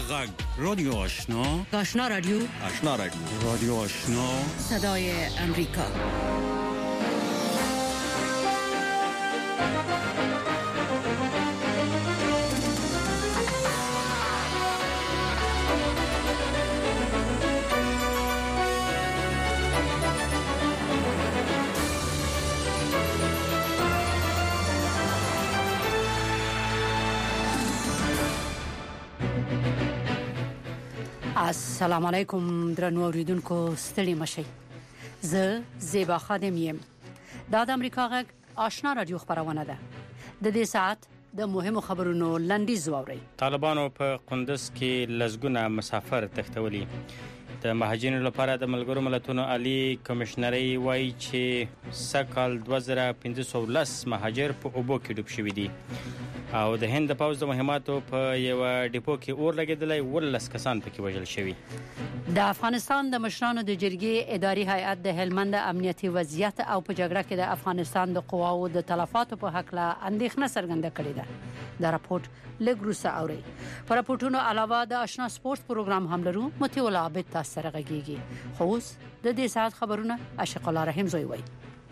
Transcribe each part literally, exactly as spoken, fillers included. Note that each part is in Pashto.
غږ رادیو آشنا آشنا رادیو آشنا رادیو رادیو آشنا صدای امریکا. السلام علیکم درنو اوریدونکو، ستړي مشئ. زه زیبا خادم یم. دا د امریکا غږ آشنا رادیو خبرونه ده. د دې ساعت د مهمو خبرونو لنډیز واورئ. طالبانو په قندوز کې لزګونه مسافر تښتولي. د مهاجرینو لپاره د ملګرو ملتونو عالی کمشنري وایي چې سکهال دوه زره پنځه سوه لس مهاجر په اوبو کې ډوب شوي دي. او د هند د پوځ د مهماتو په یو ډیپو کې اور لګیدلی، ولس کسان پکې وژل شوي. د افغانستان د مشرانو د جرګې اداري هیئت د هلمند امنیتي وضعیت او په جګړه کې د افغانستان د قواو د تلفاتو په حق له اندېښنه څرګنده کړې ده. دا راپورټ لږ وروسته اورئ. په راپورټونو علاوه د آشنا سپورت پروګرام هم لرو. مطیع الله عابد تاسو سره غږیږي. خو اوس د دې ساعت خبرونه عاشق الله رحیم زوی وایي.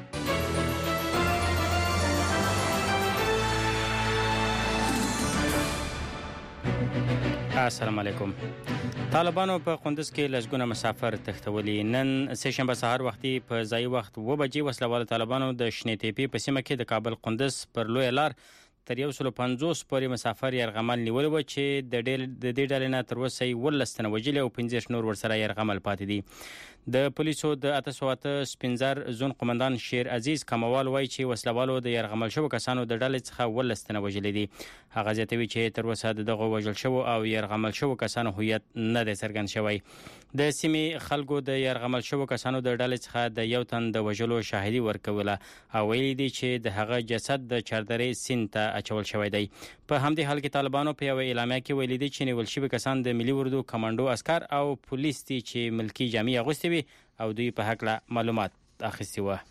السلام علیکم. طالبانو په قندوز کې لزګونه مسافر تښتولي. نن سه شنبه سهار وختي په ځای وخت و بجې وسلوال طالبانو د شنې تیپی په سیمه کې د کابل قندوز پر لوی لار تر یو سل پنځوس پورې مسافر یرغمل نیول و چې د ډېر د دې ډلې نه تر اوسه ولس تنه وجلې او پنځه نور ورسره یرغمل پاتې دي. د پولیسو د اته سوه اته سپنځر زون قومندان شیر عزیز کموال وایي چې وسلوالو د یرغمل شوو کسانو د ډلې څخه ولس تنه وجلې دي. هغه زیاتوي چې تر اوسه دغه وژل شوو او یرغمل شوو کسانو هویت نه دی څرګند شوی. د سیمې خلکو د یرغمل شوو کسانو د ډلې څخه د یو تن د وژلو شاهدي ورکوله او ویلي دي چې د هغه جسد د چاردرې سیند ته اچول شوی دی. په همدې حال کې طالبانو په یو اعلامیه کې ویلي دي چې نیول شوي کسان د ملي اردو کمانډو عسكر او پولیس دي چې ملکی جامې اغوستي وي او دوی په حق له معلومات اخیستي و.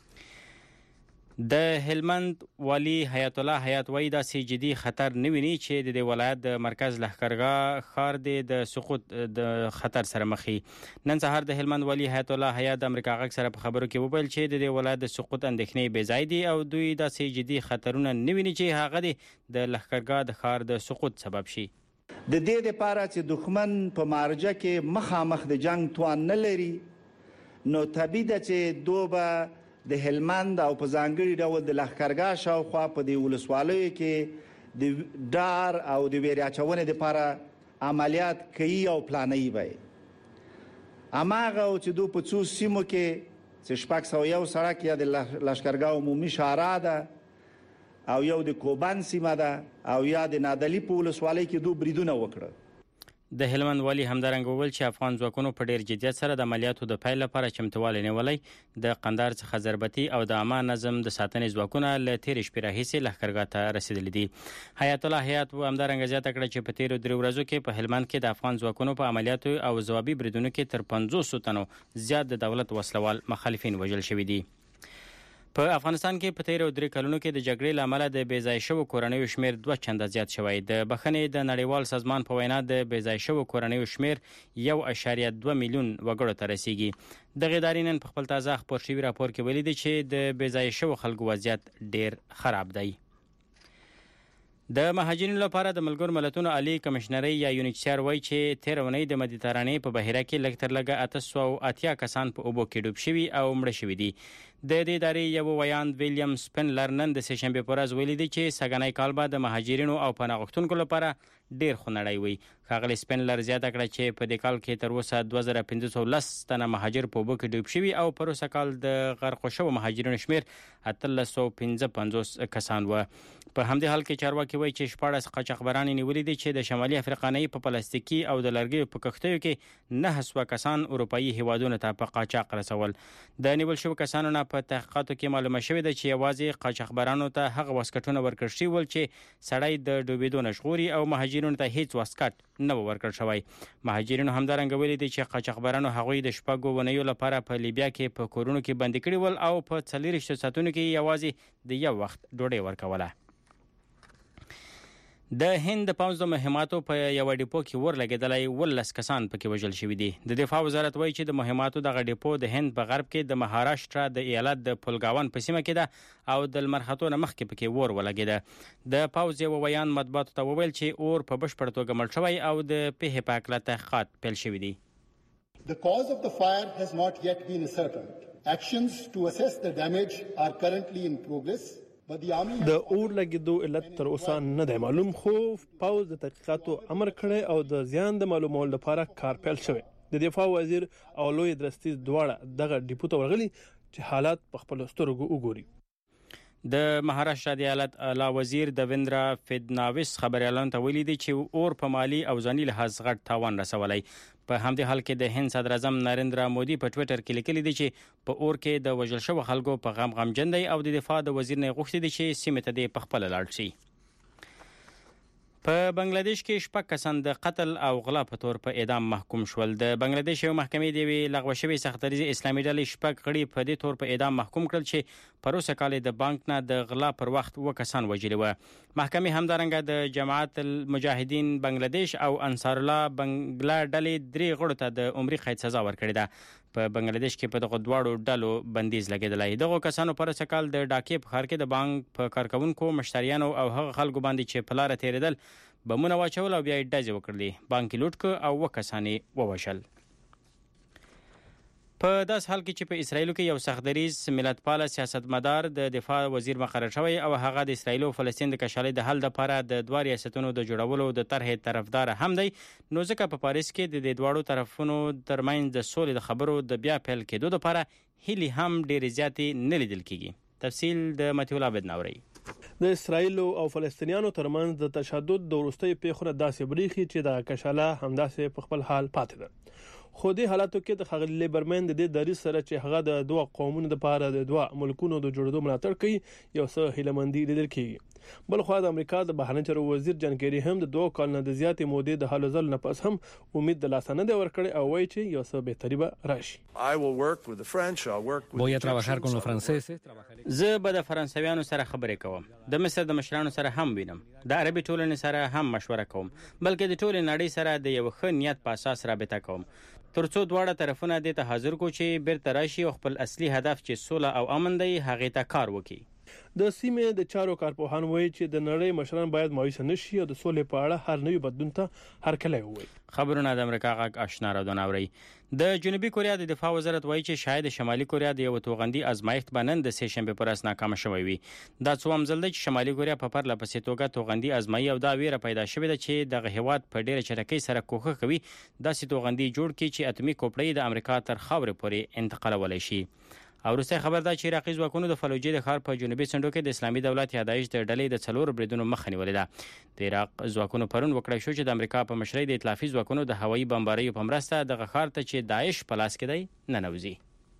د هلمند والی حیات الله حیات وایي داسې جدي خطر نه ویني چې د دې ولایت د مرکز لښکرګاه ښار د سقوط د خطر سره مخ وي. نن سهار د هلمند والی حیات الله حیات د امریکا غږ سره په خبرو کې وویل چې د دې ولایت د سقوط اندېښنې بې ځای دي او دوی داسې جدي خطرونه نه ویني چې هغه د لښکرګاه د ښار د سقوط سبب شي. د دې لپاره چې دښمن په مارجه کې مخامخ د جنگ توان نه لري، نو طبیعي ده چې دوبه د هلمند او په ځانګړي ډول د لښکرګاه شاوخوا په دې ولسوالیو کې د ډار او د ویرې اچونې لپاره عملیات کوي او پلانوي به هماغه چې دوی په څو سیمو کې چې شپږ سوه یو سړک یا د لښکرګاه عمومي شارع ده او یو د کوبان سیمه ده او یا د نادلي په ولسوالۍ کې دوی بریدونه وکړه. د هلمند والی همدارنګه وویل چې افغان ځواکونو په ډیر جدیت سره د عملیاتو د پیل لپاره چمتووالی نیولی. د قندهار څخه ضربتي او د عامه نظم د ساتنې ځواکونه له تېرې شپې راهیسې لښکرګاه ته رسېدلي دي. حیات الله حیات همدارنګه زیاته کړه چې په تېرو درې ورځو کې په هلمند کې د افغان ځواکونو په عملیاتو او ځوابي بریدونو کې تر پنځوسو تنو زیات د دولت وسلوال مخالفین وژل شوي دي. په افغانستان کې په تیرو درې کلونو کې د جګړې له امله د بې ځای شوو کورنیو شمیر دوه چنده زیات شوی. د بخښنې د نړیوال سازمان په وینا د بې ځای شوو کورنیو شمیر یو اعشاریه دوه میلیون وګړو ته رسیږي. دغه ادارې نن په خپل تازه خپور شوي راپور کې ویلي دي چې د بې ځای شوو خلکو وضعیت ډیر خراب دی. د مهاجرینو لپاره د ملګرو ملتونو عالی کمشنري یا یونیچر وایي چې تیر اونۍ د مدیترانې په بحیره کې لږ تر لږه اته سوه اتیا کسان په اوبو کې ډوب شوي او مړه شوي دي. د دې ادارې یو ویاند ویلیام سپنلر نن د سه شنبې په ورځ ویلي دي چې سږنی کال به د مهاجرینو او پناه غوښتونکو لپاره ډیر خونړی وي. ښاغلی سپنلر زیاته کړه چې په دې کال کې تر اوسه دوه زره پنځه سوه لس تنه مهاجر په اوبو کې ډوب شوي او پر اوسه کال د غرق شوو مهاجرینو شمیر اتلس سوه پنځه پنځوس کسان و. په همدې حال کې چارواکي وایي چې شپاړس قاچاقبران نیولي دي چې د شمالي افریقا په پلاستیکي او د لرګیو په کښتیو کې نه سوه کسان اروپایي هیوادونو ته په قاچاق رسول. د نیول شوو کسانو نه په تحقیقاتو کې معلومه شوې ده چې یوازې قاچاقبرانو ته هغه واسکټونه ورکړل شوي ول چې سړی د ډوبېدو نه ژغوري او مهاجرینو ته هیڅ واسکټ نه ورکړل شوی. مهاجرینو همدارنګه ویلي دي چې قاچاقبرانو هغوی د شپږو اونیو لپاره په لیبیا کې په کورونو کې بندي کړي ول او په څلېرویشتو ساعتونو کې یوازې د یو وخت ډوډۍ ورکوله. د هند د پوځ د مهماتو په یو ډیپو کې ورلګېدلای ولس کسان پکې وژل شوي دي. د دفاع وزارت وایي چې د مهماتو دغه ډیپو د هند په غرب کې د مهاراشټرا د ایالت د پلګاون په سیمه کې ده او د لمرخاتو نه مخکې پکې ور ولګېده. د پوځ یو ویان مطبوعاتو ته وویل چې اور په بشپړ توګه مړ شوی او د پیښې په اړه تحقیقات پیل شوي دي. The cause of the fire has not yet been ascertained. Actions to assess the damage are currently in progress. د اور لګیدو علت تر اوسه نه دی معلوم، خو پوځ د تحقیقاتو امر کړی او د زیان د معلومولو لپاره کار پیل شوی. د دفاع وزیر او لوی درستیز دواړه دغه ډیپو ته ورغلي چې حالات په خپل سترګو وګوري. د مهاراشټرا د ایالت اعلی وزیر دویندرا فډناویس خبريالانو ته ویلي دي چې اور په مالی او ځاني لحاظ غټ تاوان رسولی. په همدې حال کې د هند صدر اعظم نریندرا مودي په ټوئیټر کې لیکلي دي چې په اور کې د وژل شوو خلکو په غم غمجن دی او د دفاع د وزیر نه غوښتي دي چې سیمه ته د پخپل لاړ شي. په بنگلاديش کې شپږ کسان د قتل او غلا په تور په اعدام محکوم شول. د بنگلاديش یو محکمې دی لغوه شوی سختدریزي اسلامي ډلې شپږ غړي په دې تور په اعدام محکوم کړل چې پروسه کال د بانک نه د غلا پر وخت و کسان وژلي و. محکمې همدارنګه د جماعت المجاهدین بنگلاديش او انصار الله بنگلا ډلې درې غړو ته د عمري قید سزا ورکړې ده. په بنگلاديش کې په دغه دواړو ډلو بندیز لګیدلی. دغه کسانو پر سکال د ډاکې په خار کې د بانک په کارکونکو مشتریانو او هغه خلکو باندې چې په لار تیریدل بمونه واچول او بیا یې ډزې وکړلې. بانک لوټ ک او و کسانې ووژل. په داس حال کې چې په اسرایل کې یو سختدریز ملتپال سیاستمدار د دفاع وزیر مقرر شوی او هغه د اسرایل او فلسطین د کشالۍ د حل لپاره د دوه ریاستونو د جوړولو د طرحې طرفدار هم دی، نو ځکه په پاریس کې د دې دواړو طرفونو ترمنځ د سولې د خبرو د بیا پیل کېدو لپاره هیلي هم ډېرې زیاتې نه لیدل کېږي. تفصیل د متیول عبد نوري. د اسرایل او فلسطینیانو ترمنځ د تشدد د وروستۍ پیښو داسې بریخي چې د کشاله همداسې په خپل حال پاتې ده. خو دې حالاتو کې د ښاغلي لیبرمن د دې دریځ سره چې هغه د دوه قومونو لپاره د دوه ملکونو د جوړېدو ملاتړ کوي یو څه هیلهمندي لیدل کېږي. بل خو د امریکا د بهرنی چارو وزیر جان کیری هم د دوه کال نه د زیاتې مودې د هلو ځلو نه پس هم امید د لاسه نه دی ورکړی او وایي چې یو څه بهتري به راشي. voy a trabajar con los franceses. زه به د فرانسویانو سره خبرې کوم، د مصر د مشرانو سره هم وینم، د عربي ټولنې سره هم مشوره کوم، بلکې د ټولې نړۍ سره د یو ښه نیت په اساس رابطه کوم، ترڅو دواړه طرفونه دې ته حاضر کو چې بیرته راشي او خپل اصلي هدف چې سوله او امن دی هغې ته کار وکړي. د سیمې د چارو کارپوهان وایي چې د نړۍ مشران باید مایوسه نشي او د سولې په اړه هر نوي بدلون ته هرکلی ووایي. خبرونه د امریکا غږ آشنا راډیو اورئ. د جنوبي کوریا د دفاع وزارت وایي چې شاید شمالي کوریا د یو توغندي ازمایښت باندې د سه شنبه پر اساس ناکام شوی وي. دا څو امزل دی چې شمالي کوریا په پرله پسې توګه توغندي ازمایي او دا ویره پیدا شوې ده چې دغه هیواد په ډیره چټکۍ سره کوښښ کوي داسې توغندي جوړ کړي چې اتمی کوپړۍ د امریکا تر خاورې پورې انتقالولای شي. او وروسته خبر ده چې عراقي ځواکونو د فلوجې د ښار په جنوبي څنډو کې د اسلامي دولت یادایش د ډلې د څلور بریدونو مخه نیولې ده. د عراق ځواکونو پرون وکړای شو چې د امریکا په مشرۍ د ائتلافي ځواکونو د هوایي بمباریو په مرسته دغه ښار ته چې داعش په لاس کې دی ننوځي.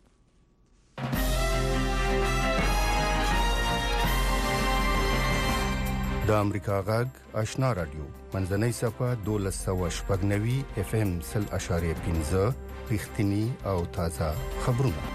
د امریکا غږ آشنا رادیو منځنۍ صفه دولس سوه شپږ نوي اف ام سل اشاریه پنځه رښتینی او تازه خبرونه.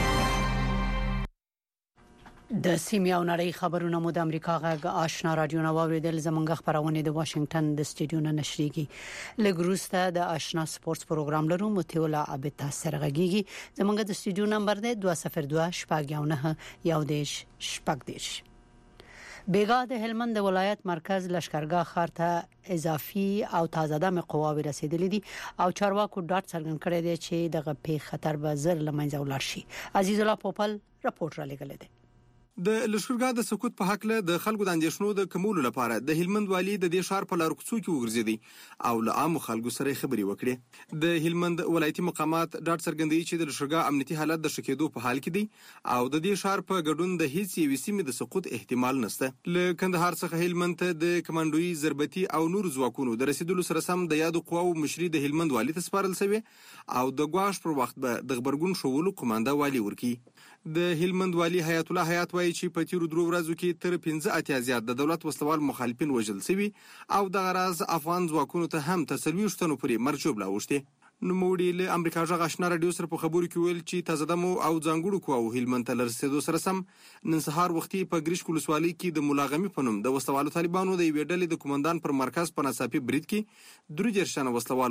د سیمې او نړۍ خبرونه مو د امریکا غږ آشنا رادیو نو اوریدل. زمونږ خبرونه د واشنگټن د سټډیو نه نشریږي. لګروسته د آشنا سپورتس پروګرام لرو متولا ابتا سرغږیږي. زمونږ د سټډیو نمبر دی دوه صفر دوه شپږ یو نه یو دیش شپږ دیش. بیګا د هلمند ولایت مرکز لشکرګاه ښار ته اضافي او تازه دمه قواوی رسیدلې دي او چارواکو ډاټ څرګند کړی دی چې دغه په خطر به زر لمنځه ولاړ شي. عزیز الله پوپل راپورټ را لګل دی. د لشکرګاه د سقوط په حق له د خلکو د اندېښنو د کمولو لپاره د هلمند والی د دې ښار په لار کوڅو کې وګرځېدي او له عامو خلکو سره خبرې وکړي. د هلمند ولایتي مقامات ډاټ څرګندوي چې د لشکرګاه امنیتي حالت د ښه کېدو په حال کې دی او د دې ښار په ګډون د هیڅ یوې سیمې د سقوط احتمال نشته. له کندهار څخه هلمند ته د کمانډوي ضربتي او نور ځواکونو د رسیدلو سره سم د یادو قواو مشري د هلمند والی ته سپارل شوی او د ګواښ پر وخت به د خبرګون شوولو قومانده والی ورکی. د هلمند والی حیات الله حیات وایي چې په تیرو درو ورځو کې تر پنځه اتیا زیات د دولت وسلوال مخالفین وژل شوي او دغه راز افغان ځواکونو ته هم تر څلوېښتو تنو پورې مرګ ژوبله اوښتې. نوموړي له امریکا غږ آشنا راډیو سره په خبرو کې ویل چې تازه دمو او ځانګړو قواو هلمند ته له رسېدو سره سم نن سهار وختي په ګریشک ولسوالۍ کې د ملاغمي په نوم د وسلوالو طالبانو د یوې ډلې د کومندان پر مرکز په ناڅاپي برید کې درې دېرش تنه وسلوال